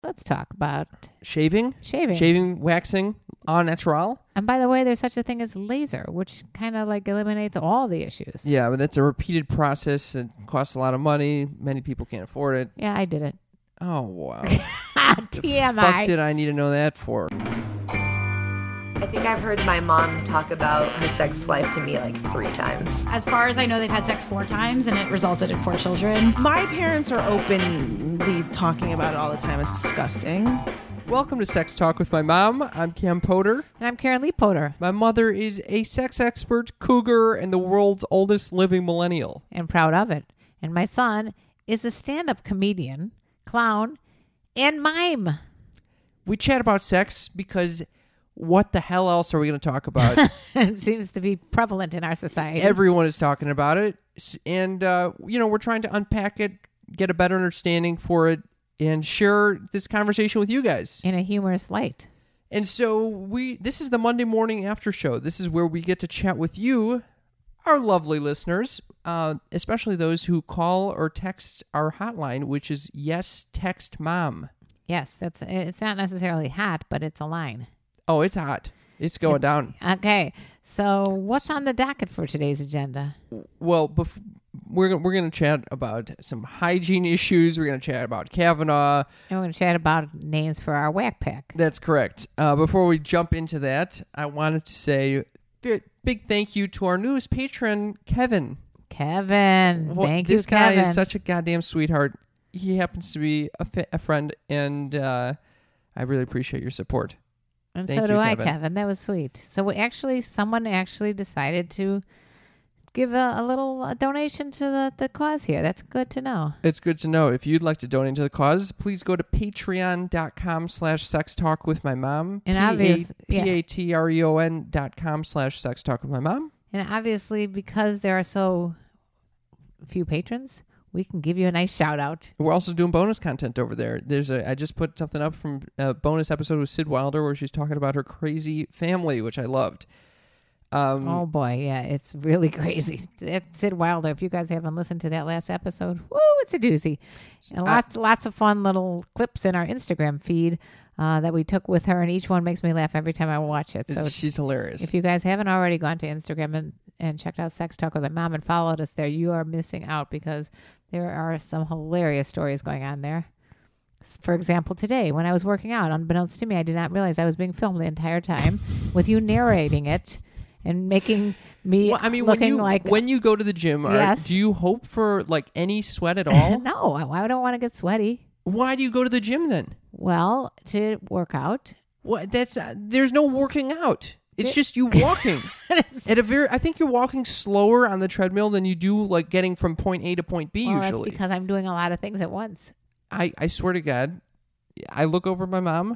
let's talk about Shaving, waxing, au natural. And by the way, there's such a thing as laser, which kind of like eliminates all the issues. Yeah, but that's a repeated process. It costs a lot of money. Many people can't afford it. Yeah, I did it. Oh, wow. TMI. The fuck did I need to know that for? I think I've heard my mom talk about her sex life to me like 3 times. As far as I know, they've had sex 4 times, and it resulted in 4 children. My parents are openly talking about it all the time. It's disgusting. Welcome to Sex Talk with my mom. I'm Cam Potter. And I'm Karen Lee Potter. My mother is a sex expert, cougar, and the world's oldest living millennial. And proud of it. And my son is a stand-up comedian, clown, and mime. We chat about sex because what the hell else are we going to talk about? It seems to be prevalent in our society. Everyone is talking about it. And, we're trying to unpack it, get a better understanding for it, and share this conversation with you guys. In a humorous light. And so this is the Monday morning after show. This is where we get to chat with you, our lovely listeners, especially those who call or text our hotline, which is Yes Text Mom. Yes, it's not necessarily hot, but it's a line. Oh, it's hot. It's going down. Okay. So what's on the docket for today's agenda? Well, we're going to chat about some hygiene issues. We're going to chat about Kavanaugh. And we're going to chat about names for our whack pack. That's correct. Before we jump into that, I wanted to say big thank you to our newest patron, Kevin. Kevin. Thank you, This guy Kevin. is such a goddamn sweetheart. He happens to be a friend, and I really appreciate your support. And Thank so do you, I, Kevin. Kevin. That was sweet. So someone actually decided to give a little donation to the cause here. That's good to know. It's good to know. If you'd like to donate to the cause, please go to patreon.com/sextalkwithmymom. And patreon.com/sextalkwithmymom. And obviously, because there are so few patrons, we can give you a nice shout out. We're also doing bonus content over there. I just put something up from a bonus episode with Sid Wilder where she's talking about her crazy family, which I loved. Oh boy, yeah, it's really crazy. It's Sid Wilder. If you guys haven't listened to that last episode, woo, it's a doozy. And lots of fun little clips in our Instagram feed that we took with her, and each one makes me laugh every time I watch it. So she's hilarious. If you guys haven't already gone to Instagram and checked out Sex Talk with my mom and followed us there, you are missing out because there are some hilarious stories going on there. For example, today when I was working out, unbeknownst to me, I did not realize I was being filmed the entire time with you narrating it and making me looking like... When you go to the gym, Yes. Do you hope for like any sweat at all? No, I don't want to get sweaty. Why do you go to the gym then? Well, to work out. What? There's no working out. It's just you walking. I think you're walking slower on the treadmill than you do like getting from point A to point B usually. That's because I'm doing a lot of things at once. I swear to God, I look over at my mom.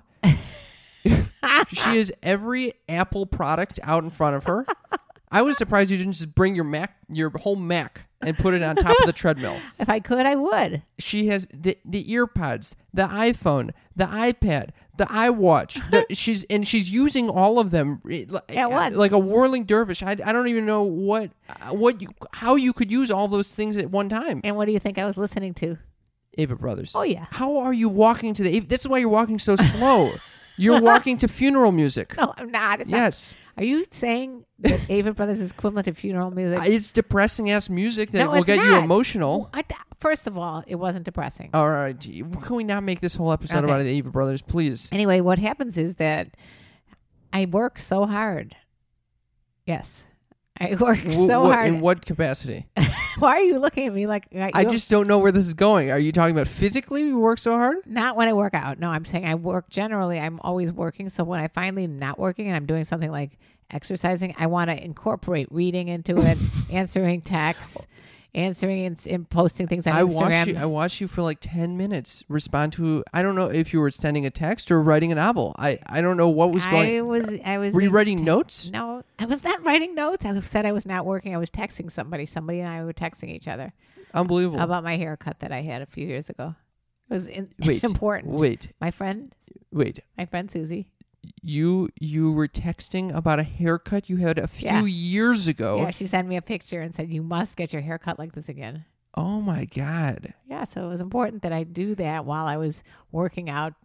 She has every Apple product out in front of her. I was surprised you didn't just bring your whole Mac and put it on top of the treadmill. If I could, I would. She has the EarPods, the iPhone, the iPad, the iWatch. She's using all of them At once. like a whirling dervish. I don't even know how you could use all those things at one time. And what do you think I was listening to? Ava Brothers. Oh, yeah. How are you walking to the... This is why you're walking so slow. You're walking to funeral music. No, I'm not. It's Yes. Not. Are you saying that Ava Brothers is equivalent to funeral music? It's depressing-ass music that No, will it's get you not. emotional. First of all, it wasn't depressing. All right. Can we not make this whole episode Okay. about the Ava Brothers, please? Anyway, what happens is that I work so hard. Yes. I work so hard. In what capacity? Why are you looking at me like... I just don't know where this is going. Are you talking about physically you work so hard? Not when I work out. No, I'm saying I work generally. I'm always working. So when I finally not working and I'm doing something like exercising, I want to incorporate reading into it, answering texts, answering and posting things on Instagram. I watched you for like 10 minutes respond to... I don't know if you were sending a text or writing a novel. I don't know what was going... I was. Were you being writing notes? No, I was not writing notes. I said I was not working. I was texting somebody. Somebody and I were texting each other Unbelievable. about my haircut that I had a few years ago. It was important. Wait. My friend Susie. You were texting about a haircut you had a few years ago. Yeah, she sent me a picture and said, you must get your hair cut like this again. Oh, my God. Yeah, so it was important that I do that while I was working out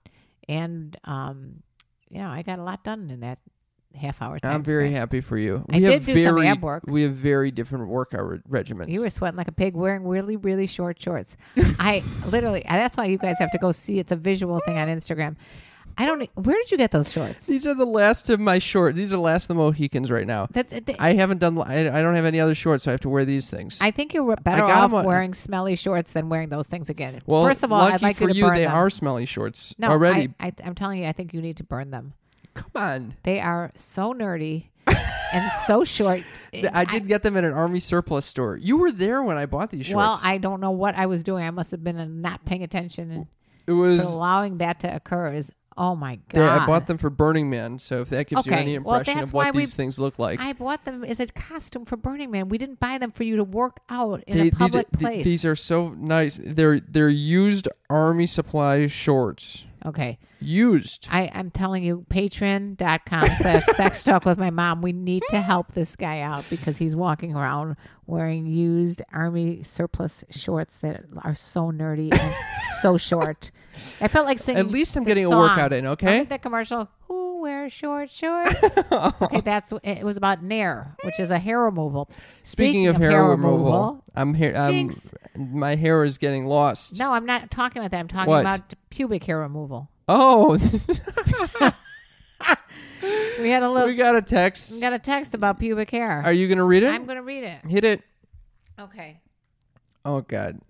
And, I got a lot done in that half-hour time. I'm very span. happy for you. I did do some ab work. We have very different workout regimens. You were sweating like a pig wearing really, really short shorts. That's why you guys have to go see. It's a visual thing on Instagram. Where did you get those shorts? These are the last of my shorts. These are the last of the Mohicans right now. I haven't done. I don't have any other shorts, so I have to wear these things. I think you're better off wearing smelly shorts than wearing those things again. Well, first of all, I'd like you to burn they them. are smelly shorts No, already. I'm telling you, I think you need to burn them. Come on. They are so nerdy and so short. I did get them at an Army surplus store. You were there when I bought these shorts. Well, I don't know what I was doing. I must have been not paying attention and it was allowing that to occur. Oh my God. I bought them for Burning Man, so if that gives you any impression of what these things look like. I bought them as a costume for Burning Man. We didn't buy them for you to work out in a public place. These are so nice. They're used Army supply shorts. Okay. Used. I'm telling you, patreon.com/sex talk with my mom. We need to help this guy out because he's walking around wearing used Army surplus shorts that are so nerdy and so short. I felt like singing. At least I'm the getting song. a workout in, okay? Remember that commercial? Who wears short shorts? Okay, it was about Nair, which is a hair removal. Speaking of hair removal, Jinx. my hair is getting lost. No, I'm not talking about that. I'm talking What? about pubic hair removal. Oh, this is We got a text. a text about pubic hair. Are you going to read it? I'm going to read it. Hit it. Okay. Oh, God.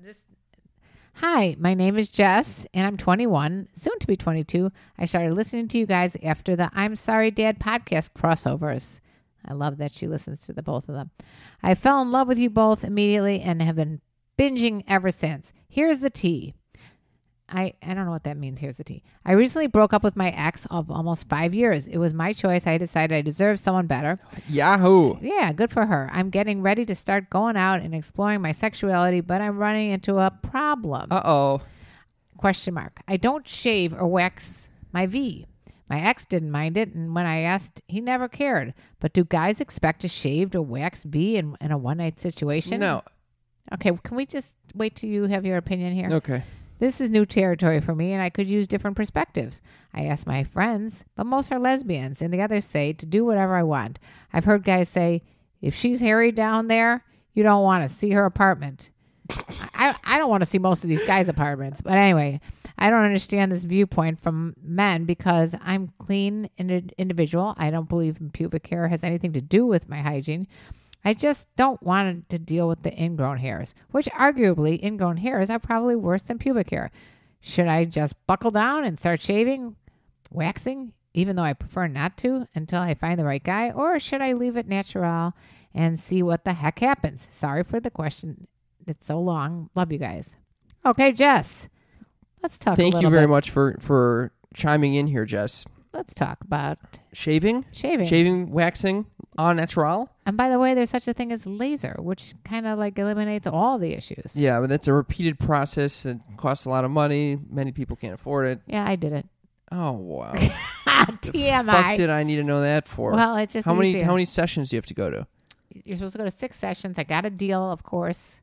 Hi, my name is Jess, and I'm 21, soon to be 22. I started listening to you guys after the I'm Sorry Dad podcast crossovers. I love that she listens to the both of them. I fell in love with you both immediately and have been binging ever since. Here's the tea. I don't know what that means. Here's the tea. I recently broke up with my ex of almost 5 years. It was my choice. I decided I deserved someone better. Yahoo. Yeah, good for her. I'm getting ready to start going out and exploring my sexuality, but I'm running into a problem. Uh-oh. Question mark. I don't shave or wax my V. My ex didn't mind it, and when I asked, he never cared. But do guys expect a shaved or waxed V in a one-night situation? No. Okay, can we just wait till you have your opinion here? Okay. This is new territory for me, and I could use different perspectives. I ask my friends, but most are lesbians, and the others say to do whatever I want. I've heard guys say, if she's hairy down there, you don't want to see her apartment. I don't want to see most of these guys' apartments. But anyway, I don't understand this viewpoint from men because I'm clean individual. I don't believe pubic hair has anything to do with my hygiene. I just don't want to deal with the ingrown hairs, which arguably ingrown hairs are probably worse than pubic hair. Should I just buckle down and start shaving, waxing, even though I prefer not to until I find the right guy? Or should I leave it natural and see what the heck happens? Sorry for the question. It's so long. Love you guys. Okay, Jess, let's talk a little bit. Thank you very much for chiming in here, Jess. Let's talk about Shaving, waxing, au natural. And by the way, there's such a thing as laser, which kind of like eliminates all the issues. Yeah, but that's a repeated process. It costs a lot of money. Many people can't afford it. Yeah, I did it. Oh, wow. TMI. Fuck did I need to know that for? Well, it's just how easier. many sessions do you have to go to? You're supposed to go to 6 sessions. I got a deal, of course.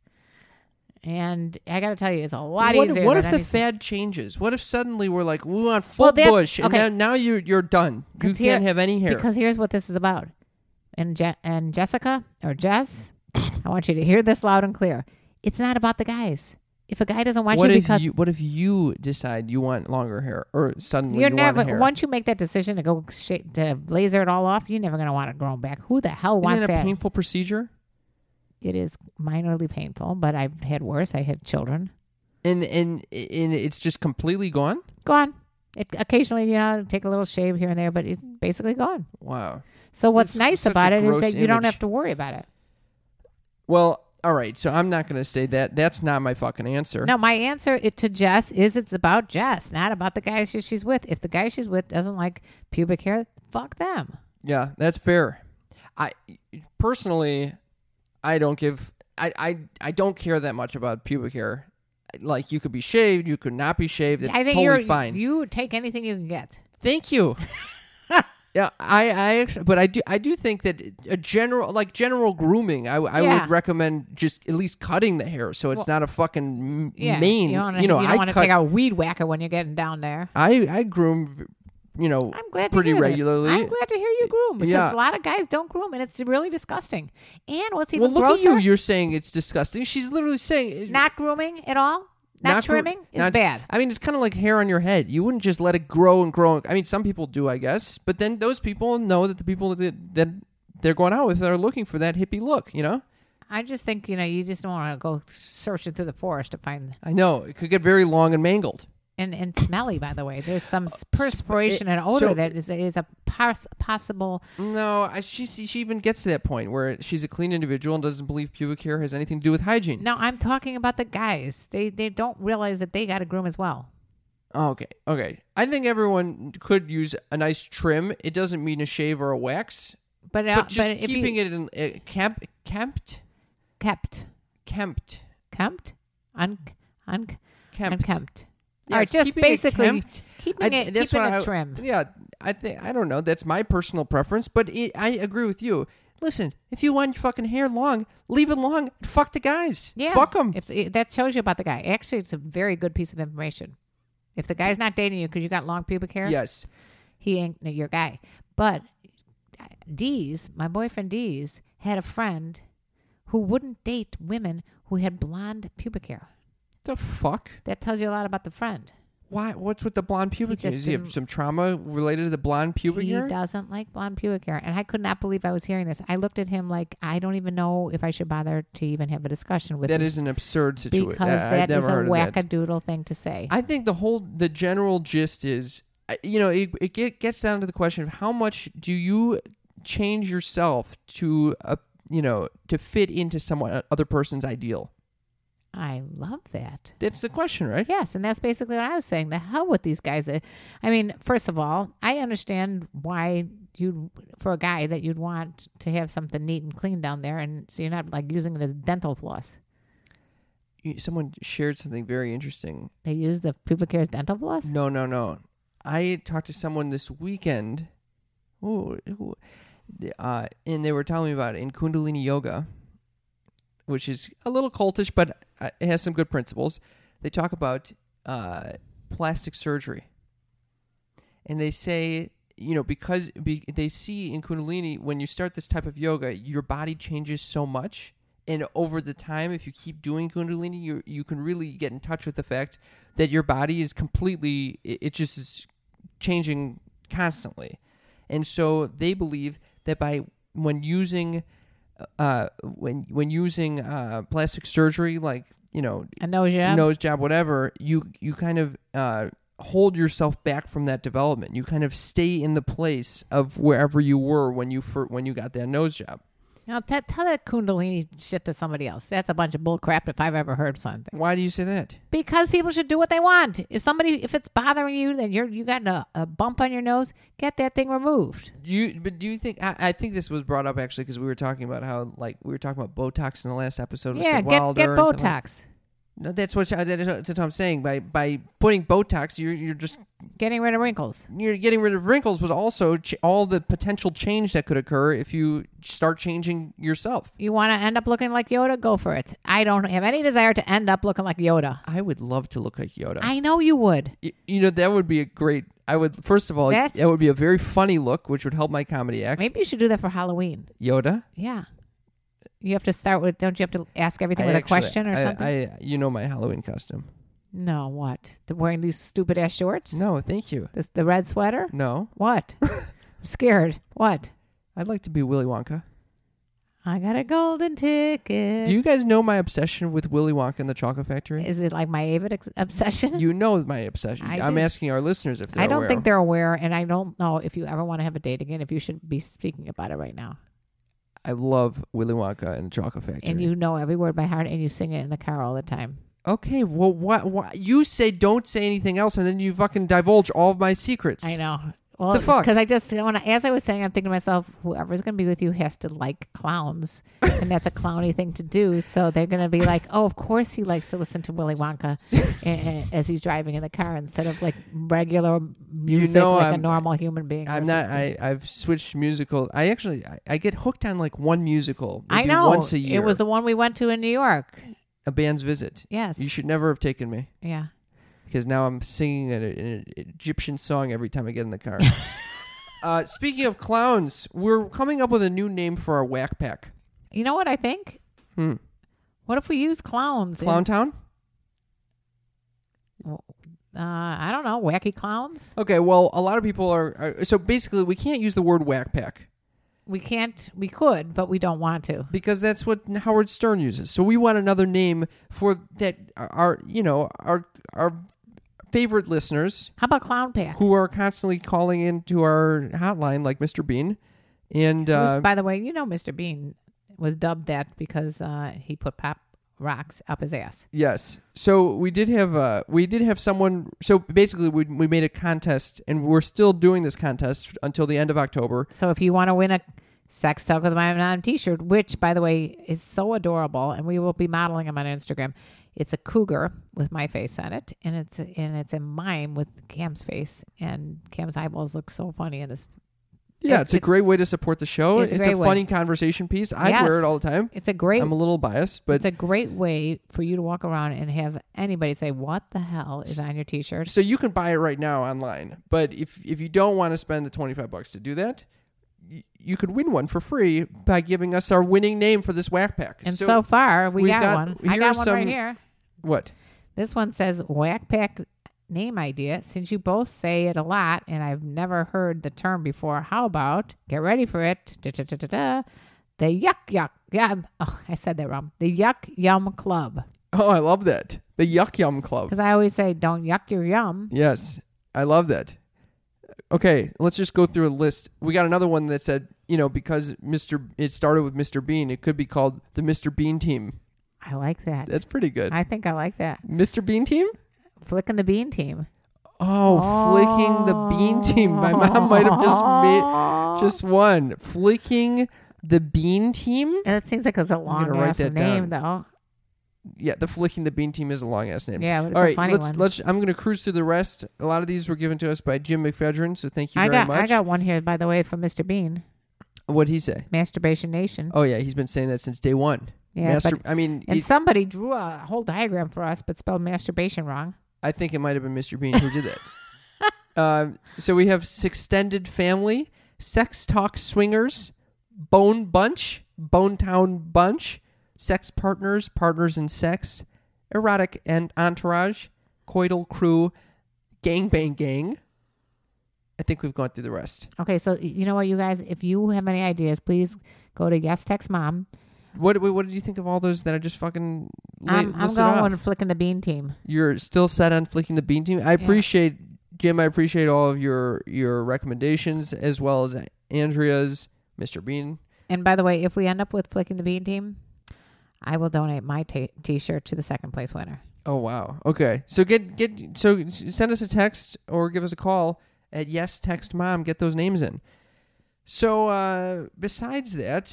And I got to tell you, it's a lot easier. What than if the anything. fad changes? What if suddenly we're like, we want full bush, and okay. now you're done. You can't have any hair. Because here's what this is about. And Jessica or Jess, I want you to hear this loud and clear. It's not about the guys. If a guy doesn't want what you if because what if you decide you want longer hair, or suddenly you're you never want hair? once you make that decision to go to laser it all off, you're never going to want it grown back. Who the hell wants Isn't it a that? painful procedure? It is minorly painful, but I've had worse. I had children. And it's just completely gone? Gone. It occasionally, take a little shave here and there, but it's basically gone. Wow. So what's It's nice such about a it is gross that you don't image. have to worry about it. Well, all right. So I'm not going to say that. That's not my fucking answer. No, my answer to Jess is it's about Jess, not about the guy she's with. If the guy she's with doesn't like pubic hair, fuck them. Yeah, that's fair. I personally, I don't give. I don't care that much about pubic hair. Like, you could be shaved, you could not be shaved. It's I think totally fine. you take anything you can get. Thank you. Yeah, I actually, but I do think that a general grooming, I would recommend just at least cutting the hair so it's not a fucking mane. You don't want to take a weed whacker when you're getting down there. I groom, I'm glad pretty to hear regularly. This. I'm glad to hear you groom because a lot of guys don't groom and it's really disgusting. And what's even look grosser? at you. You're saying it's disgusting. She's literally saying not grooming at all. Not trimming is bad. I mean, it's kind of like hair on your head. You wouldn't just let it grow and grow. I mean, some people do, I guess. But then those people know that the people that they're going out with are looking for that hippie look, I just think, you just don't want to go searching through the forest to find... I know. It could get very long and mangled. And smelly, by the way. There's some perspiration and odor that is a possible... No, she even gets to that point where she's a clean individual and doesn't believe pubic hair has anything to do with hygiene. No, I'm talking about the guys. They don't realize that they got to groom as well. Okay. I think everyone could use a nice trim. It doesn't mean a shave or a wax. But just keeping it in kept. Unkempt. Yes, all right, just basically keeping it trim. Yeah, I don't know. That's my personal preference, but I agree with you. Listen, if you want your fucking hair long, leave it long. Fuck the guys. Yeah, fuck them. That shows you about the guy. Actually, it's a very good piece of information. If the guy's not dating you because you got long pubic hair, yes, he ain't your guy. But my boyfriend Deez, had a friend who wouldn't date women who had blonde pubic hair. The fuck? That tells you a lot about the friend. Why? What's with the blonde pubic hair? Does he have some trauma related to the blonde pubic hair? He doesn't like blonde pubic hair. And I could not believe I was hearing this. I looked at him like, I don't even know if I should bother to even have a discussion with him. That is an absurd situation. Because that is a wackadoodle thing to say. I think the general gist is, it gets down to the question of how much do you change yourself to fit into someone other person's ideal. I love that. That's the question, right? Yes, and that's basically what I was saying. The hell with these guys. I mean, first of all, I understand why for a guy that you'd want to have something neat and clean down there, and so you're not like using it as dental floss. Someone shared something very interesting. They use the pubic hair as dental floss? No. I talked to someone this weekend, and they were telling me about it in Kundalini Yoga, which is a little cultish, but it has some good principles. They talk about plastic surgery. And they say, because they see in Kundalini, when you start this type of yoga, your body changes so much. And over the time, if you keep doing Kundalini, you can really get in touch with the fact that your body is completely, it just is changing constantly. And so they believe that when using plastic surgery, like a nose job, whatever, you kind of hold yourself back from that development. You kind of stay in the place of wherever you were when you got that nose job. Now tell that Kundalini shit to somebody else. That's a bunch of bull crap if I've ever heard something. Why do you say that? Because people should do what they want. If it's bothering you, then you got a bump on your nose, get that thing removed. But do you think? I think this was brought up actually because we were talking about how we were talking about Botox in the last episode. Yeah, get Botox. No, that's what I'm saying. By putting Botox, you're just getting rid of wrinkles. You're getting rid of wrinkles, but also all the potential change that could occur if you start changing yourself. You want to end up looking like Yoda? Go for it. I don't have any desire to end up looking like Yoda. I would love to look like Yoda. I know you would. That would be a great. First of all, that would be a very funny look, which would help my comedy act. Maybe you should do that for Halloween. Yoda? Yeah. You have to start with, don't you have to ask everything with a question or something? My Halloween costume. No, what? Wearing these stupid ass shorts? No, thank you. The red sweater? No. What? I'm scared. What? I'd like to be Willy Wonka. I got a golden ticket. Do you guys know my obsession with Willy Wonka and the Chocolate Factory? Is it like my avid obsession? You know my obsession. I'm asking our listeners if they're aware. I don't think they're aware, and I don't know if you ever want to have a date again, if you should be speaking about it right now. I love Willy Wonka and the Chocolate Factory. And you know every word by heart, and you sing it in the car all the time. Okay, well, what you say, don't say anything else, and then you fucking divulge all of my secrets. I know. Well, The fuck? Because I just, as I was saying, I'm thinking to myself, whoever's going to be with you has to like clowns, and that's a clowny thing to do. So they're going to be like, oh, of course he likes to listen to Willy Wonka as he's driving in the car instead of like regular music like a normal human being. I'm not. I've switched musical. I get hooked on like one musical. I maybe know. Once a year. It was the one we went to in New York. A Band's Visit. Yes. You should never have taken me. Yeah. Because now I'm singing an Egyptian song every time I get in the car. Speaking of clowns, we're coming up with a new name for our Whack Pack. You know what I think? What if we use clowns? Clown Town? I don't know. Wacky clowns? Okay, well, a lot of people are... So basically, we can't use the word Whack Pack. We can't. We could, but we don't want to. Because that's what Howard Stern uses. So we want another name for that. Our favorite listeners. How about Clown Pack? Who are constantly calling into our hotline, like Mr. Bean. And by the way, Mr. Bean was dubbed that because he put pop rocks up his ass. Yes. So we did have someone. So basically, we made a contest, and we're still doing this contest until the end of October. So if you want to win a Sex Talk with My Mom t-shirt, which by the way is so adorable, and we will be modeling them on Instagram. It's a cougar with my face on it, and it's a mime with Cam's face, and Cam's eyeballs look so funny in this. Yeah, it's a great way to support the show. It's a funny conversation piece. I wear it all the time. It's a great. I'm a little biased, but it's a great way for you to walk around and have anybody say, "What the hell is on your t-shirt?" So you can buy it right now online. But if you don't want to spend the $25 to do that, you could win one for free by giving us our winning name for this Whack Pack. And so far, we got one. I got one some, right here. What? This one says Whack Pack name idea. Since you both say it a lot and I've never heard the term before, how about, get ready for it, the Yuck Yum. Oh, I said that wrong. The Yuck Yum Club. Oh, I love that. The Yuck Yum Club. Because I always say, don't yuck your yum. Yes, I love that. Okay, let's just go through a list. We got another one that said, because it started with Mr. Bean, it could be called the Mr. Bean Team. I like that. That's pretty good. I think I like that. Mr. Bean Team? Flicking the Bean Team. Oh, Flicking the Bean Team. My mom might have just one. Flicking the Bean Team? And it seems like it's a long-ass name, though. Yeah, the Flicking the Bean Team is a long-ass name. Yeah, but it's a funny one. I'm going to cruise through the rest. A lot of these were given to us by Jim McFedrin, so thank you very much. I got one here, by the way, from Mr. Bean. What'd he say? Masturbation Nation. Oh, yeah, he's been saying that since day one. Yeah, somebody drew a whole diagram for us, but spelled masturbation wrong. I think it might have been Mr. Bean who did that. So we have Sextended Family, Sex Talk Swingers, Bone Bunch, Bone Town Bunch, Sex Partners, Partners in Sex, Erotic and Entourage, Coital Crew, Gang Bang Gang. I think we've gone through the rest. Okay, so you know what, you guys? If you have any ideas, please go to Yes Text Mom. What did you think of all those that I just fucking I'm listed going off? Flicking the Bean Team. You're still set on Flicking the Bean Team? I appreciate, Jim, I appreciate all of your recommendations, as well as Andrea's, Mr. Bean. And by the way, if we end up with Flicking the Bean Team, I will donate my t-shirt to the second place winner. Oh, wow. Okay. So send us a text or give us a call at Yes Text Mom. Get those names in. So besides that,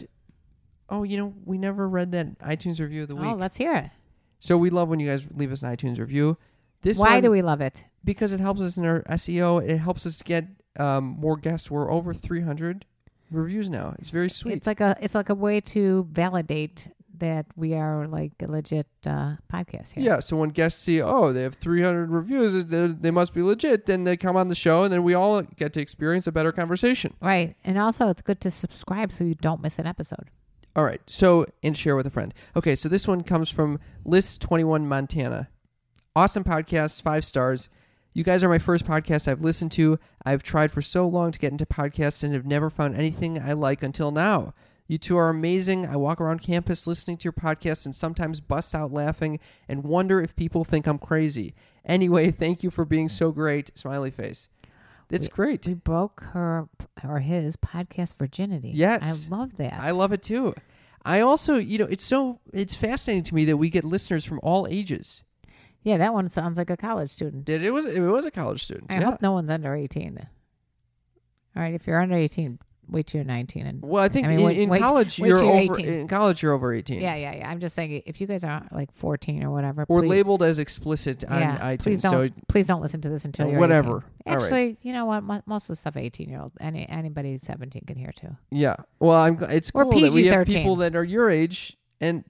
we never read that iTunes review of the week. Oh, let's hear it. So we love when you guys leave us an iTunes review. Why do we love it? Because it helps us in our SEO. It helps us get more guests. We're over 300 reviews now. It's very sweet. It's like a way to validate that we are like a legit podcast here. Yeah, so when guests see, they have 300 reviews, they must be legit, then they come on the show, and then we all get to experience a better conversation. Right. And also, it's good to subscribe so you don't miss an episode. All right. So, and share with a friend. Okay, so this one comes from List21 Montana. Awesome podcast, 5 stars. You guys are my first podcast I've listened to. I've tried for so long to get into podcasts and have never found anything I like until now. You two are amazing. I walk around campus listening to your podcast and sometimes bust out laughing and wonder if people think I'm crazy. Anyway, thank you for being so great. Smiley face. It's great. We broke her or his podcast virginity. Yes. I love that. I love it too. I also, it's fascinating to me that we get listeners from all ages. Yeah, that one sounds like a college student. It was a college student. I hope no one's under 18. All right, if you're under 18, wait till you're 19. And Well, I think wait- in wait- college wait you're till you're over. 18. In college, you're over 18. yeah. I'm just saying, if you guys are like 14 or whatever, Or please, labeled as explicit on iTunes. please don't listen to this until you're whatever. 18. All right. Actually, you know what? Most of the stuff 18-year-old, anybody 17 can hear too. Yeah. Well, it's Or cool that we have PG-13. people that are your age and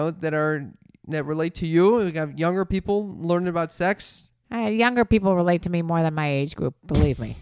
that relate to you. We got younger people learning about sex. Younger people relate to me more than my age group. Believe me.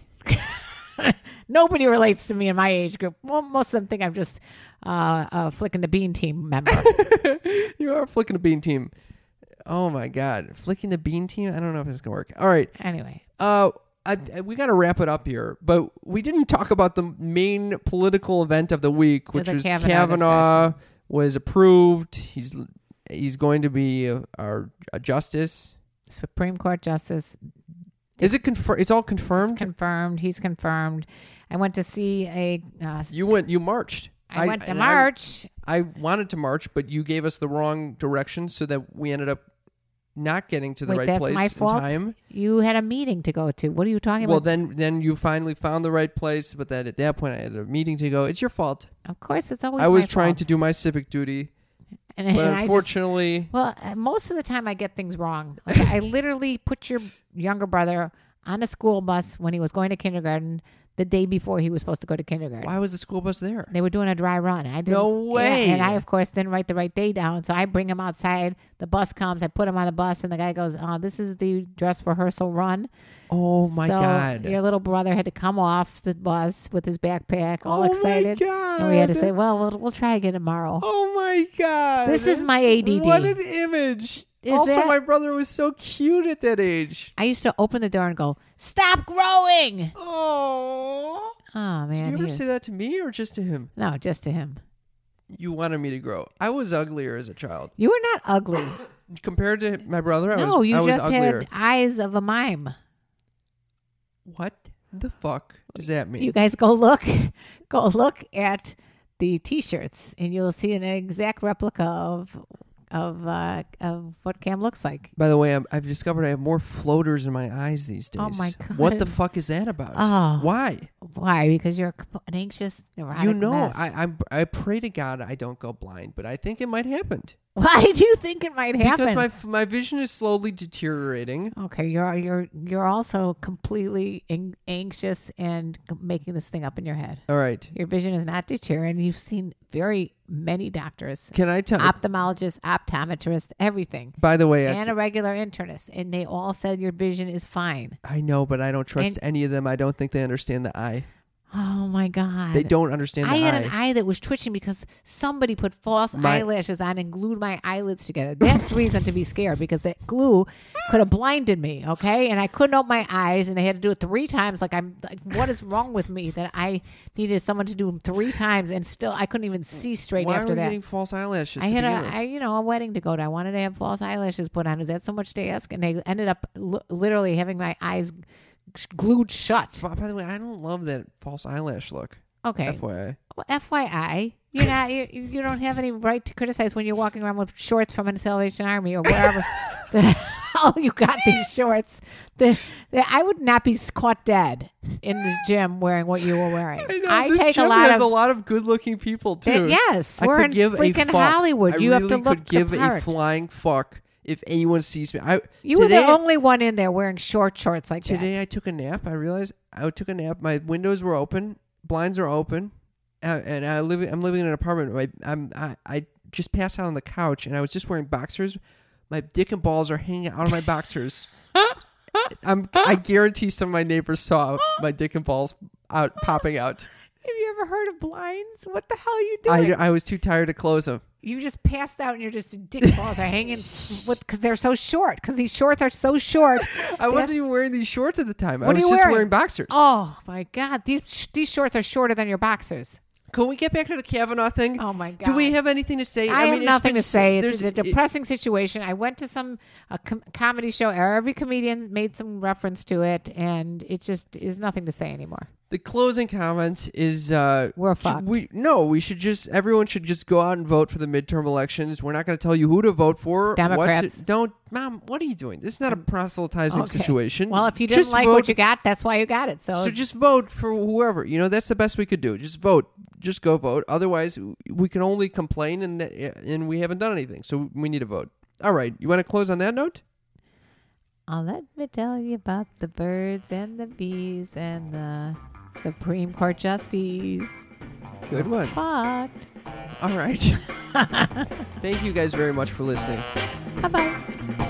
Nobody relates to me in my age group. Well, most of them think I'm just a Flicking the Bean team member. You are Flicking the Bean team. Oh my God, Flicking the Bean team. I don't know if this is gonna work. All right. Anyway, We got to wrap it up here, but we didn't talk about the main political event of the week, which The was Kavanaugh Kavanaugh was approved. He's going to be a justice. Supreme Court Justice. Is it confirmed? It's all confirmed. It's confirmed. He's confirmed. I went to see a. You marched. I went to march. I wanted to march, but you gave us the wrong direction, so that we ended up not getting to the Wait, right that's place my fault? in time. You had a meeting to go to. What are you talking Well, about? then you finally found the right place, but then at that point I had a meeting to go. It's your fault. Of course, it's always. I was my trying fault. to do my civic duty, and but I just- unfortunately, most of the time I get things wrong. Like I literally put your younger brother on a school bus when he was going to kindergarten the day before he was supposed to go to kindergarten. why was the school bus there? They were doing a dry run. I didn't, No way. Yeah, and I, of course, didn't write the right day down. So I bring him outside. The bus comes. I put him on a bus, and the guy goes, "Oh, this is the dress rehearsal run." Oh my so God! Your little brother had to come off the bus with his backpack, all Oh my excited. God. And we had to say, "Well, we'll try again tomorrow." Oh my God! This is my ADD. What an image! Is also, that- my brother was so cute at that age. I used to open the door and go, "Stop growing!" Oh. Oh man, Did you he ever was- say that to me or just to him? No, just to him. You wanted me to grow. I was uglier as a child. You were not ugly. Compared to my brother, I No, was you just uglier. had eyes of a mime. What the fuck does that mean? You guys go look at the T-shirts, and you'll see an exact replica of what Cam looks like. By the way, I've discovered I have more floaters in my eyes these days. Oh my God. What the fuck is that about? Oh. Why? Why? Because you're an anxious, neurotic You know, mess. I pray to God I don't go blind, but I think it might happen. Why do you think it might happen? Because my vision is slowly deteriorating. Okay, you're also completely anxious and making this thing up in your head. All right. Your vision is not deteriorating. You've seen very many doctors, Can I tell? ophthalmologists, optometrists, everything, By the way, and a regular internist, and they all said your vision is fine. I know, but I don't trust And- any of them. I don't think they understand the eye. Oh my God! They don't understand the I had eye. an eye that was twitching because somebody put false My- eyelashes on and glued my eyelids together. That's reason to be scared, because that glue could have blinded me. Okay, and I couldn't open my eyes, and they had to do it 3 times. Like, what is wrong with me that I needed someone to do them 3 times, and still I couldn't even see straight Why after are we that. getting false eyelashes? I to had begin with? a wedding to go to. I wanted to have false eyelashes put on. Is that so much to ask? And they ended up literally having my eyes glued shut. By the way, I don't love that false eyelash look. Okay. FYI. Well, FYI, you're not, you don't have any right to criticize when you're walking around with shorts from a Salvation Army or wherever the hell you got these shorts. I would not be caught dead in the gym wearing what you were wearing. I know, this take a gym lot has of a lot of good-looking people too. yes, I we're could in give a freaking fuck. Hollywood. I You really have to look could give the a part. flying fuck if anyone sees me. You were today, the only one in there wearing shorts like Today that. I took a nap. I realized I took a nap. My windows were open, blinds are open, and I'm living in an apartment. I just passed out on the couch, and I was just wearing boxers. My dick and balls are hanging out of my boxers. I guarantee some of my neighbors saw my dick and balls popping out. Have you ever heard of blinds? What the hell are you doing? I was too tired to close them. You just passed out and you're just dick balls are hanging because they're so short. Because these shorts are so short. I wasn't even wearing these shorts at the time. I What are was you just wearing? wearing boxers. Oh my God, these shorts are shorter than your boxers. Can we get back to the Kavanaugh thing? Oh my God. Do we have anything to say? I have mean, nothing to it's say. been, It's a depressing situation. I went to some comedy show. Every comedian made some reference to it, and it just is nothing to say anymore. The closing comment is We're fucked. Everyone should just go out and vote for the midterm elections. We're not going to tell you who to vote for. Democrats. Mom, what are you doing? This is not a proselytizing Okay. situation. Well, if you didn't Just like vote. what you got, that's why you got it. So, So just vote for whoever. That's the best we could do. Just vote. Just go vote. Otherwise, we can only complain, and we haven't done anything. So we need to vote. All right. You want to close on that note? let me tell you about the birds and the bees and the Supreme Court justice. Good one. Fucked. All right. Thank you guys very much for listening. Bye-bye.